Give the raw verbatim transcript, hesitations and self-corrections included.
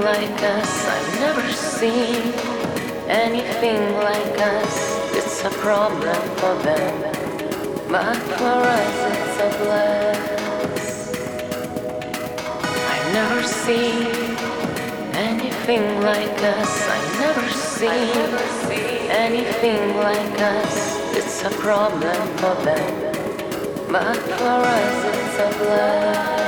like us. I've never seen anything like us. It's a problem for them, but for us it's a bless. I've never seen anything like us. I've never seen anything like us. It's a problem for them, but for us it's a bless.